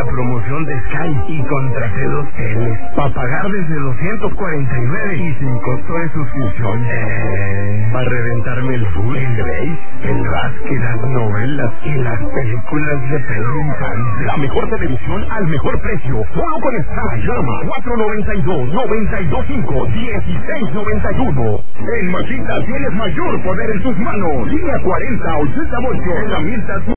la promoción de Sky y contraté 2 teles para pagar desde 249 y sin costo de suscripción. Para reventarme el full, el Grace, el básquet, las novelas y las películas de Pedro Infante. La mejor televisión al mejor precio. Solo con Sky. Llama 492-925-1691. En Machita tienes mayor poder en tus manos. Línea 4088 en la Mirta.